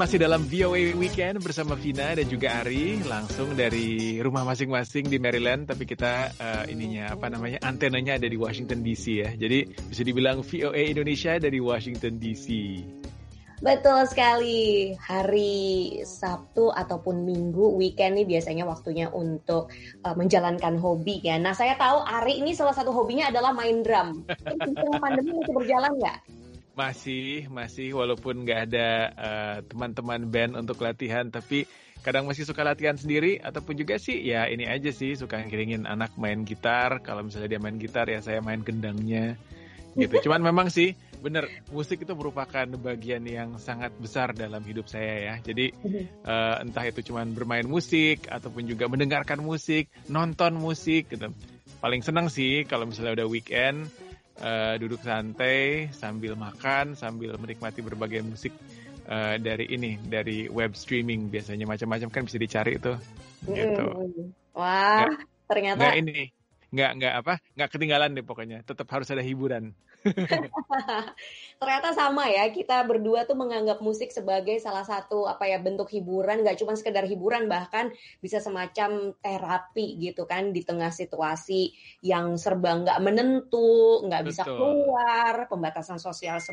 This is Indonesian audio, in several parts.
Masih dalam VOA Weekend bersama Vina dan juga Ari, langsung dari rumah masing-masing di Maryland, tapi kita antenanya ada di Washington DC ya. Jadi bisa dibilang VOA Indonesia dari Washington DC. Betul sekali, hari Sabtu ataupun Minggu weekend nih biasanya waktunya untuk menjalankan hobi ya. Nah saya tahu Ari ini salah satu hobinya adalah main drum. Tengah pandemi masih berjalan nggak? Masih walaupun nggak ada teman-teman band untuk latihan, tapi kadang masih suka latihan sendiri, ataupun juga sih ya ini aja sih suka ngiringin anak main gitar. Kalau misalnya dia main gitar ya saya main gendangnya gitu. Cuman memang sih bener, musik itu merupakan bagian yang sangat besar dalam hidup saya ya. Jadi entah itu cuman bermain musik ataupun juga mendengarkan musik, nonton musik gitu. Paling senang sih kalau misalnya udah weekend, duduk santai sambil makan, sambil menikmati berbagai musik dari web streaming, biasanya macam-macam kan bisa dicari tuh gitu. Wah, ternyata nggak ketinggalan deh pokoknya, tetap harus ada hiburan. Ternyata sama ya, kita berdua tuh menganggap musik sebagai salah satu bentuk hiburan, nggak cuma sekedar hiburan, bahkan bisa semacam terapi gitu kan di tengah situasi yang serba nggak menentu, nggak bisa keluar, pembatasan sosial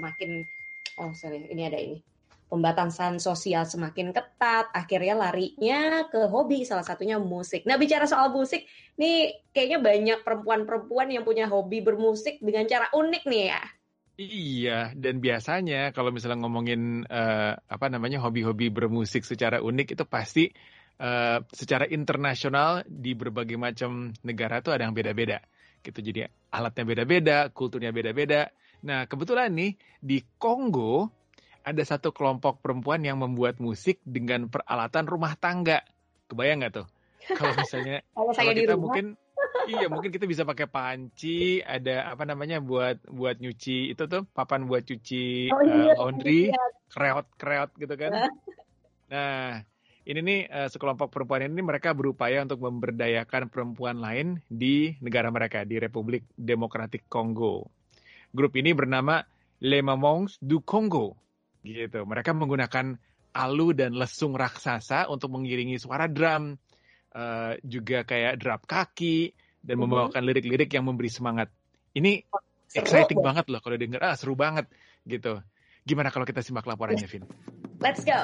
pembatasan sosial semakin ketat, akhirnya larinya ke hobi, salah satunya musik. Nah, bicara soal musik, nih kayaknya banyak perempuan-perempuan yang punya hobi bermusik dengan cara unik nih ya. Iya, dan biasanya kalau misalnya ngomongin hobi-hobi bermusik secara unik itu pasti secara internasional di berbagai macam negara tuh ada yang beda-beda. Gitu, jadi alatnya beda-beda, kulturnya beda-beda. Nah, kebetulan nih di Kongo ada satu kelompok perempuan yang membuat musik dengan peralatan rumah tangga. Kebayang nggak tuh? Kalau misalnya kalau kita mungkin kita bisa pakai panci, ada buat nyuci itu tuh, papan buat cuci laundry, kreot gitu kan. Nah, ini nih sekelompok perempuan ini mereka berupaya untuk memberdayakan perempuan lain di negara mereka, di Republik Demokratik Kongo. Grup ini bernama Les Mamans du Congo. Gitu. Mereka menggunakan alu dan lesung raksasa untuk mengiringi suara drum, juga kayak drap kaki, dan membawakan lirik-lirik yang memberi semangat. Ini exciting banget loh kalau denger, seru banget gitu. Gimana kalau kita simak laporannya, Vin? Let's go!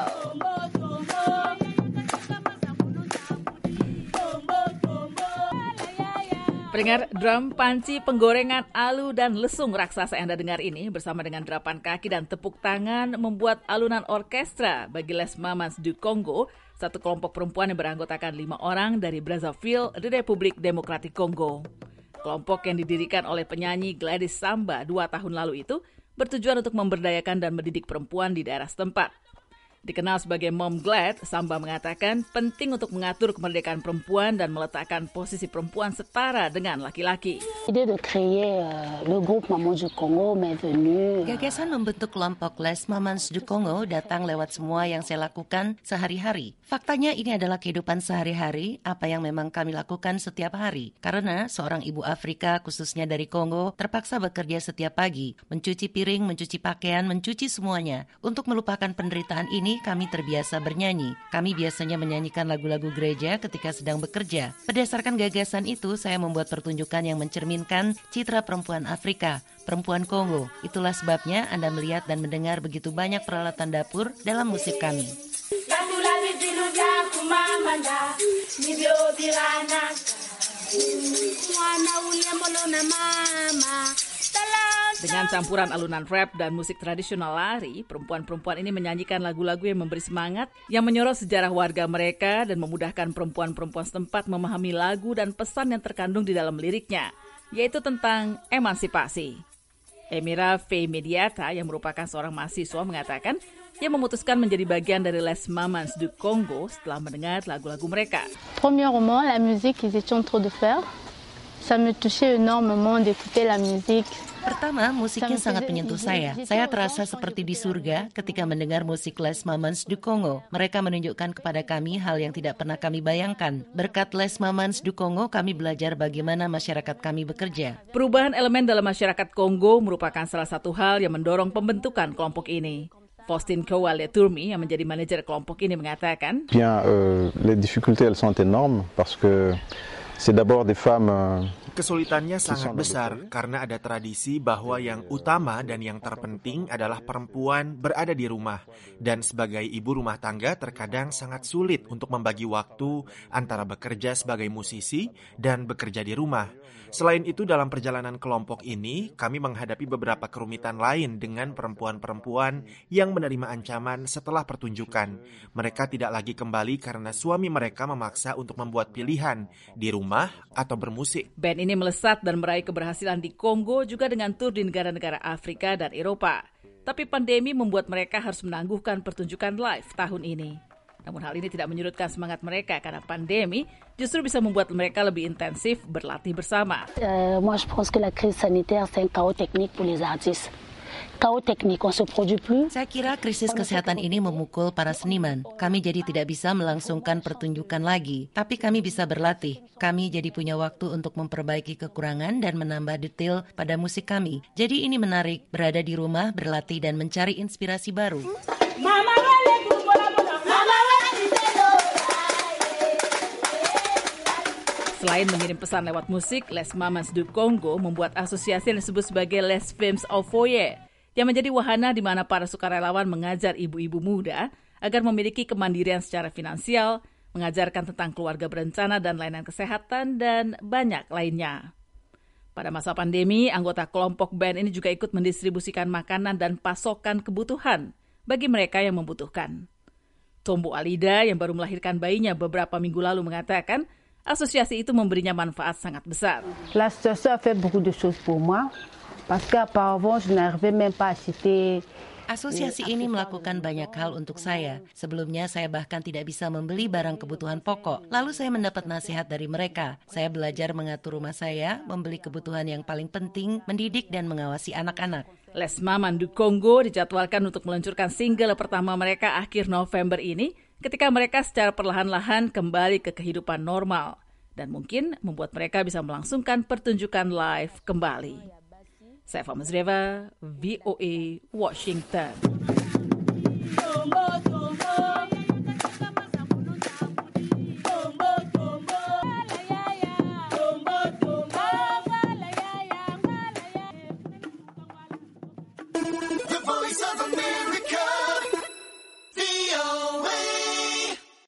Pendengar, drum, panci, penggorengan, alu, dan lesung raksasa yang Anda dengar ini bersama dengan derapan kaki dan tepuk tangan membuat alunan orkestra bagi Les Mamans du Congo, satu kelompok perempuan yang beranggotakan 5 orang dari Brazzaville di Republik Demokratik Kongo. Kelompok yang didirikan oleh penyanyi Gladys Samba 2 tahun lalu itu bertujuan untuk memberdayakan dan mendidik perempuan di daerah setempat. Dikenal sebagai Mom Glad, Samba mengatakan penting untuk mengatur kemerdekaan perempuan dan meletakkan posisi perempuan setara dengan laki-laki. Gagasan membentuk kelompok Les Mamans du Congo datang lewat semua yang saya lakukan sehari-hari. Faktanya ini adalah kehidupan sehari-hari, apa yang memang kami lakukan setiap hari. Karena seorang ibu Afrika, khususnya dari Kongo, terpaksa bekerja setiap pagi, mencuci piring, mencuci pakaian, mencuci semuanya. Untuk melupakan penderitaan ini, kami terbiasa bernyanyi. Kami biasanya menyanyikan lagu-lagu gereja ketika sedang bekerja. Berdasarkan gagasan itu, saya membuat pertunjukan yang mencerminkan citra perempuan Afrika, perempuan Kongo. Itulah sebabnya Anda melihat dan mendengar begitu banyak peralatan dapur dalam musik kami. Dengan campuran alunan rap dan musik tradisional lari, perempuan-perempuan ini menyanyikan lagu-lagu yang memberi semangat, yang menyorot sejarah warga mereka dan memudahkan perempuan-perempuan setempat memahami lagu dan pesan yang terkandung di dalam liriknya, yaitu tentang emansipasi. Emira Faye Mediata, yang merupakan seorang mahasiswa, mengatakan ia memutuskan menjadi bagian dari Les Mamans du Congo setelah mendengar lagu-lagu mereka. Premièrement, la musique qu'ils étaient en train de faire, ça me touchait énormément d'écouter la musique. Pertama, musiknya sangat menyentuh saya. Saya terasa seperti di surga ketika mendengar musik Les Mamans du Congo. Mereka menunjukkan kepada kami hal yang tidak pernah kami bayangkan. Berkat Les Mamans du Congo, kami belajar bagaimana masyarakat kami bekerja. Perubahan elemen dalam masyarakat Kongo merupakan salah satu hal yang mendorong pembentukan kelompok ini. Faustin Kowale-Turmi yang menjadi manajer kelompok ini mengatakan, les difficultés elles sont énormes parce que c'est d'abord des femmes. Kesulitannya sangat besar karena ada tradisi bahwa yang utama dan yang terpenting adalah perempuan berada di rumah. Dan sebagai ibu rumah tangga terkadang sangat sulit untuk membagi waktu antara bekerja sebagai musisi dan bekerja di rumah. Selain itu, dalam perjalanan kelompok ini, kami menghadapi beberapa kerumitan lain dengan perempuan-perempuan yang menerima ancaman setelah pertunjukan. Mereka tidak lagi kembali karena suami mereka memaksa untuk membuat pilihan di rumah atau bermusik. Band ini melesat dan meraih keberhasilan di Kongo juga dengan tur di negara-negara Afrika dan Eropa. Tapi pandemi membuat mereka harus menangguhkan pertunjukan live tahun ini. Namun hal ini tidak menyurutkan semangat mereka karena pandemi justru bisa membuat mereka lebih intensif berlatih bersama. Moi je pense que la crise sanitaire c'est un chaos technique pour les artistes. Chaos technique, on se produit plus. Saya kira krisis kesehatan ini memukul para seniman. Kami jadi tidak bisa melangsungkan pertunjukan lagi, tapi kami bisa berlatih. Kami jadi punya waktu untuk memperbaiki kekurangan dan menambah detail pada musik kami. Jadi ini menarik, berada di rumah, berlatih dan mencari inspirasi baru. Selain mengirim pesan lewat musik, Les Mamans du Congo membuat asosiasi yang disebut sebagai Les Femmes au Foyer, yang menjadi wahana di mana para sukarelawan mengajar ibu-ibu muda agar memiliki kemandirian secara finansial, mengajarkan tentang keluarga berencana dan layanan kesehatan, dan banyak lainnya. Pada masa pandemi, anggota kelompok band ini juga ikut mendistribusikan makanan dan pasokan kebutuhan bagi mereka yang membutuhkan. Tombo Alida yang baru melahirkan bayinya beberapa minggu lalu mengatakan, asosiasi itu memberinya manfaat sangat besar. La situation a fait beaucoup de choses pour moi parce qu'auparavant je n'arrivais même pas à acheter. Asosiasi ini melakukan banyak hal untuk saya. Sebelumnya saya bahkan tidak bisa membeli barang kebutuhan pokok. Lalu saya mendapat nasihat dari mereka. Saya belajar mengatur rumah saya, membeli kebutuhan yang paling penting, mendidik dan mengawasi anak-anak. Les Mamans du Congo dijadwalkan untuk meluncurkan single pertama mereka akhir November ini, ketika mereka secara perlahan-lahan kembali ke kehidupan normal dan mungkin membuat mereka bisa melangsungkan pertunjukan live kembali. Saya Fama Zreva, VOA, Washington.